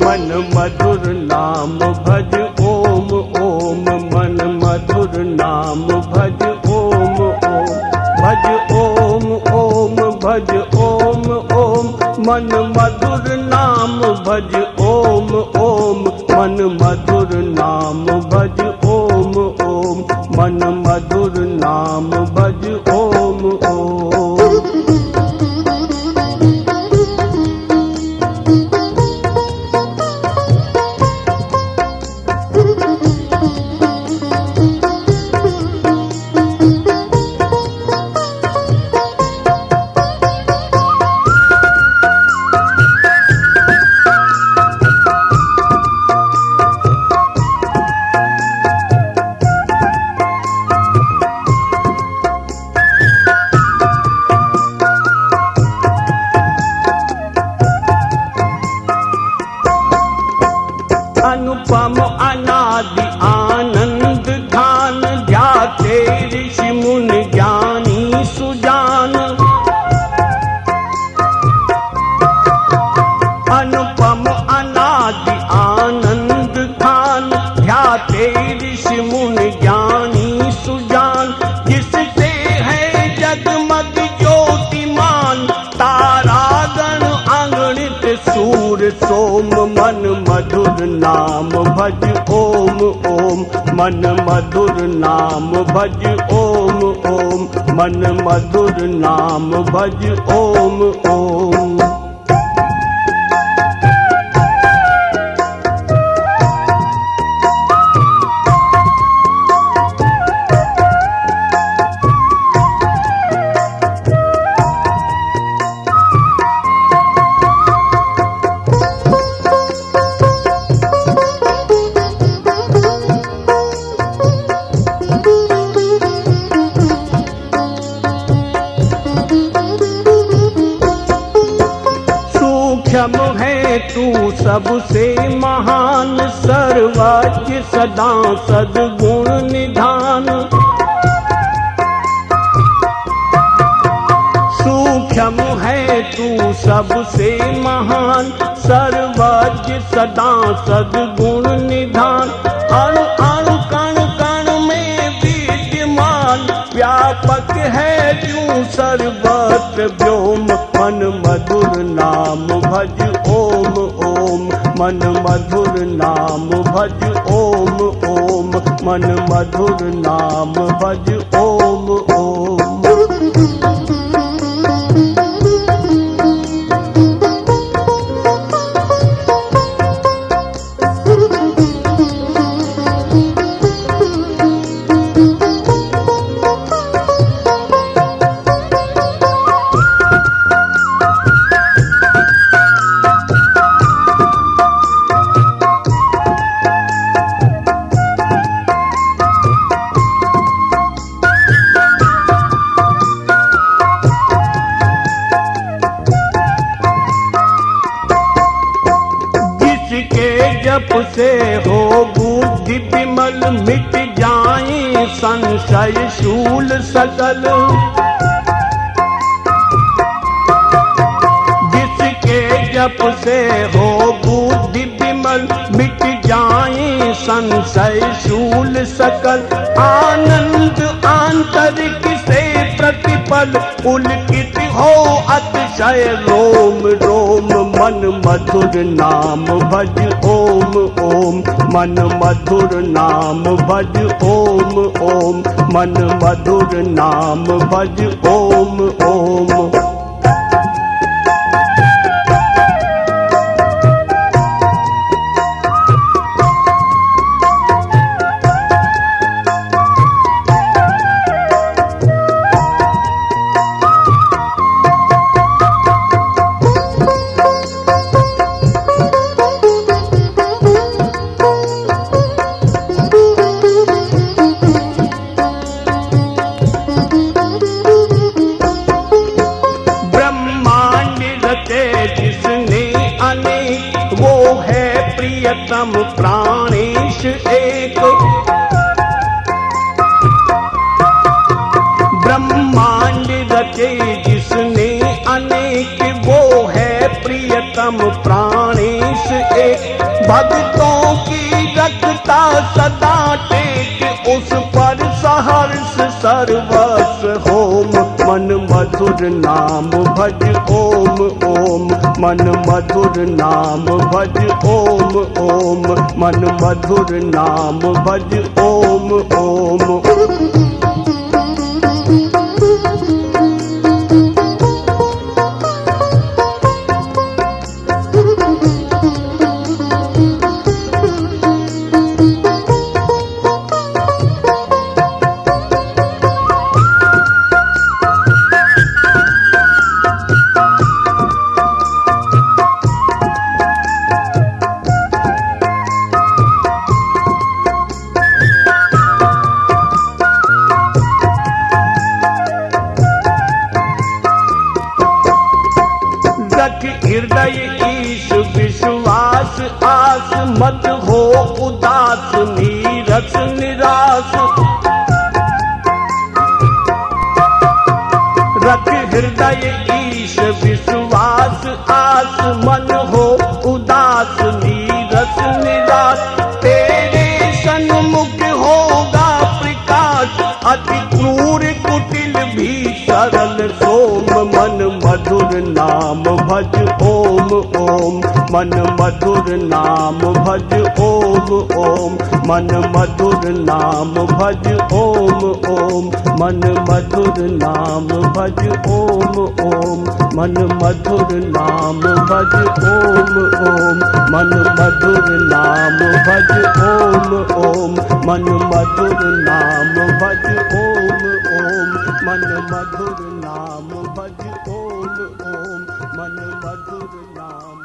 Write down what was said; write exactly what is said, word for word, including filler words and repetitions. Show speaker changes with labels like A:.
A: मन मधुर नाम भज ओम ओम, मन मधुर नाम भज ओम ओम, भज ओम ओम, भज ओम ओम, मन मधुर नाम भज ओम ओम, मन मधुर नाम भज ओम ओम, मन मधुर नाम भज ओम ओम। अनुपम अनादि आनंद घान, ध्याते ऋषि मुनि ज्ञानी सुजान। अनुपम अनादि आनंद घान, ध्याते ऋषि मुनि ज्ञानी सुजान। जिससे है जगमग ज्योतिमान, तारागण अगणित सूर सोम। मन मधुर नाम भज ओम ओम, मन मधुर नाम भज ओम ओम, मन मधुर नाम भज ओम ओम। सूक्ष्म है तू सबसे महान, सर्वज्ञ सदा सद्गुण निधान। सूक्ष्म है तू सबसे महान, सर्वज्ञ सदा सद्गुण निधान। अणु अणु कण कण में विद्यमान, व्यापक है तू सर्वत्र व्योम। मन मधुर नाम भज ओम ओम, मन मधुर नाम भज ओम ओम, मन मधुर नाम भज ओम ओम। जप से हो बुद्धि विमल, मिट जाए संशय शूल सकल। जिसके जप से हो बुद्धि विमल, मिट जाए संशय शूल सकल। आनंद आंतरिक से प्रतिपल, पुलकित हो अतिशय रोम रोम। मन मधुर नाम भज ओम ओम, मन मधुर नाम भज ओम ओम, मन मधुर नाम भज ओम ओम। प्रियतम प्राणेश एक, ब्रह्मांड रचे जिसने अनेक, वो है प्रियतम प्राणेश एक। भक्तों की रखता सदा टेक, उस पर सहर्ष सर्वस्व होम। मन मधुर नाम भज ओम ओम, मन मधुर नाम भज ओम ओम, मन मधुर नाम भज ओम ओम। हृदय ईश विश्वास आस, मत हो उदास नीरस निराश। रख हृदय ईश विश्वास आस, मन हो उदास नीरस निराश। तेरे सन्मुख होगा प्रकाश, अति क्रूर कुटिल भी सरल सोम। मन मधुर नाम भज ओम ओम, मन मधुर नाम भज ओम ओम, मन मधुर नाम भज ओम ओम, मन मधुर नाम भज ओम ओम, मन मधुर नाम भज ओम ओम, मन मधुर नाम भज ओम ओम, मन मधुर नाम भज ओम ओम, मन मधुर नाम भज ओम ओम, मन मधुर नाम